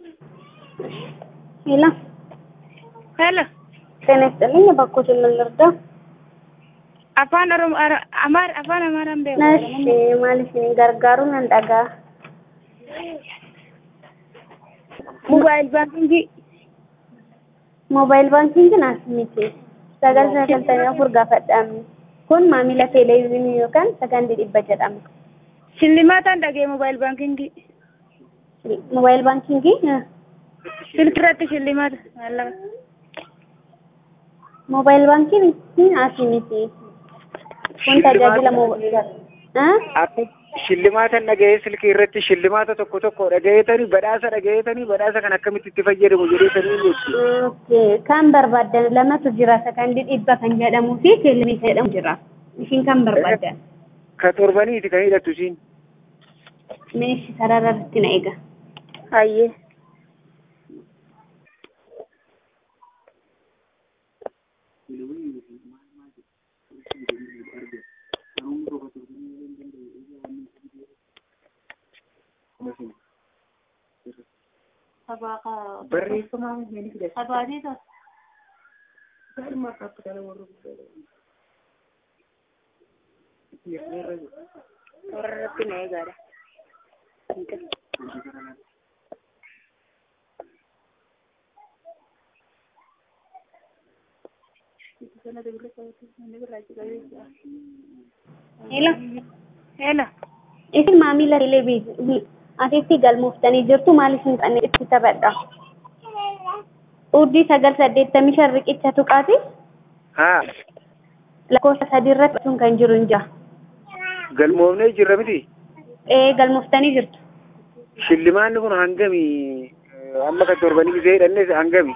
Hela. Hello. Tienes niña para coger la verdad. Afaan Amaaran beeku. Nashi maaliif ni gargaaru nan dhagaa. Mobile banking naas miti. Sagal sagaltamii afur gaafadhaami. Kun maamila televiziyoonii yookaan sagantee dhibba jedhama. Shillimaataan dhagee mobile banking. Mobile banking Silkirratti shillimaata. Mallaqa. mobile banking naas miti. Kun tajaajila Akka shillimaata dhagee silkii irratti shillimaata tokko tokko dhagayeetanii badhaasa kan akkamitti itti fayyadamu jedheetanii jechuudha. Okay, kan barbaadan lamatu jira sakandii dhibba kan jedhamuu fi televiziyoonii jedhamu jira. Ishiin kan barbaadan. Ka torbaniiti kan hidhattu siin. Meeshi sararratti na eega. Hayyee. Barreeffamaan ni fida. Abaadiidha. Gaarii kaapitaala warra Warratti na eegaadha. Hello. Hello. Isin maamila televiziyoonii asitti galmooftanii jirtu maaliif hin qabne itti taphadha. Urjii 985 riqicha tuqaati. Haa. Lakkoofsa 3 irratti sun kan jiru hin jira. Galmoofnee jirra miti. Galmooftanii jirtu. Shillimaanni kun hangami? Amma kan torbanii gisee hidhannes hangami?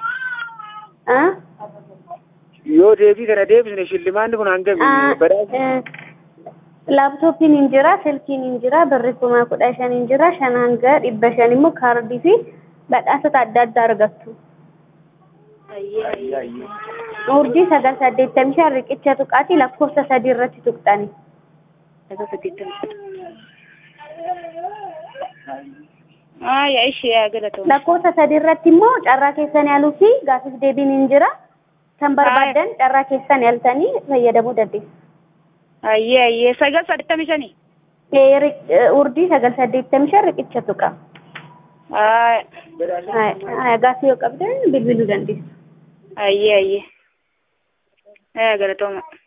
Yoo deebii kana deebisne shillimaanni kun hangami? Badhaasa. Laaptooppiin hin jira, silkiin hin jira, birri 15,000 hin jira, 5 hanga 500 immoo kaardii fi badhaasota adda addaa argattu. Urjii 985 riqicha tuqaati lakkoofsa 3 irratti tuqxani. Yaa ishee galatoomna. Lakkoofsa 3 irratti immoo carraa keessan yaaluu fi gaaffii deebiin hin jira. Kan barbaadan carraa keessan yaaltanii fayyadamuu dandeessu. Hayyee 985. Urjii 985 riqicha tuqa. Gaaffii yoo qabdan bilbiluu dandeessu. Hayyee. Galatoomna.